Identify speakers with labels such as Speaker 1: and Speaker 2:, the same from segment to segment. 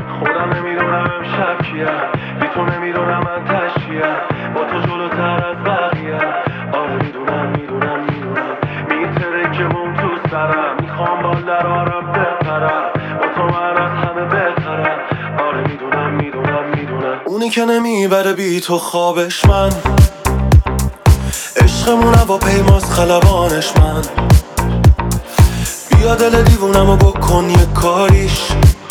Speaker 1: خودم نمیدونم امشب کیم، بی تو نمیدونم من تشکیم، با تو جلوتر از بقیه. آره میدونم میتره که بوم تو سرم، میخوام بال در آرم بپرم، با تو من از همه بهترم. آره میدونم اونی که نمیبره بی تو خوابش من، عشقمون هوا پیماز خلبانش من. بیا دل دیوونمو بکن یه کاریش،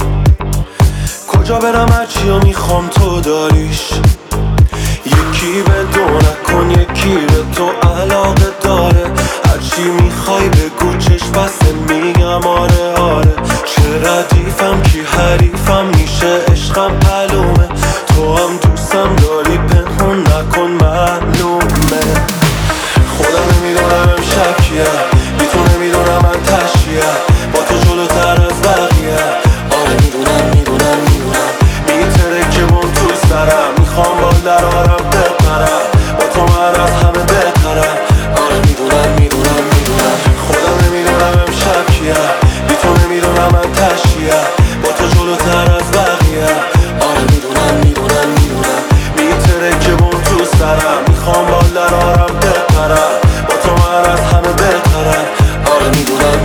Speaker 1: کجا برم هرچی و میخوام تو داریش. یکی به دو نکن یکی به تو علاقه داره، هرچی میخوای بگو چشم بسته میگم آره آره. چه ردیفم کی حریفم میشه عشقم معلومه، تو هم دوستم داری پنهون نکن معلومه. خودم نمیدونم امشب کیه، بی تو نمیدونم من تشکیه، با تو جلوتر از بقیه. آره میدونم میتره که بوم تو سرم، میخوام بال در آرم بپرم، با تو من از همه بهترم. آره میدونم خودم نمیدونم امشب کیه، بی تو نمیدونم من تشکیه، با تو جلوتر از بقیه. آره میدونم میتره که بوم تو سرم، میخوام بال در آرم بپرم، با تو من از همه بهترم. آره میدونم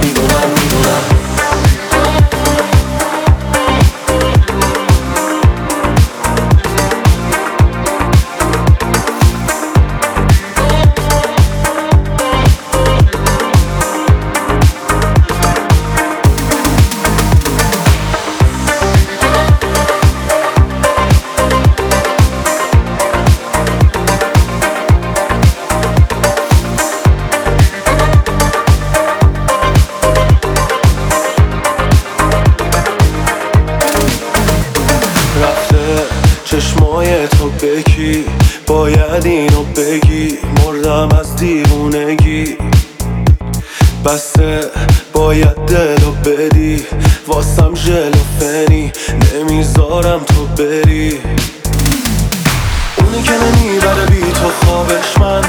Speaker 1: رفته چشمای تو بکی، باید اینو بگی، مردم از دیوونگی. بسته باید دلو بدی، واسم ژلوفنی نمیذارم تو بری. اونی که نمیبره بی تو خوابش من،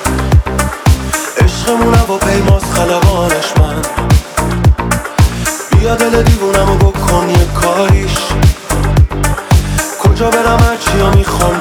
Speaker 1: عشقمون هوا پیماز خلبانش من. بیا دل دیوونمو بکن یه کاریش، کجا برم هرچی و میخوام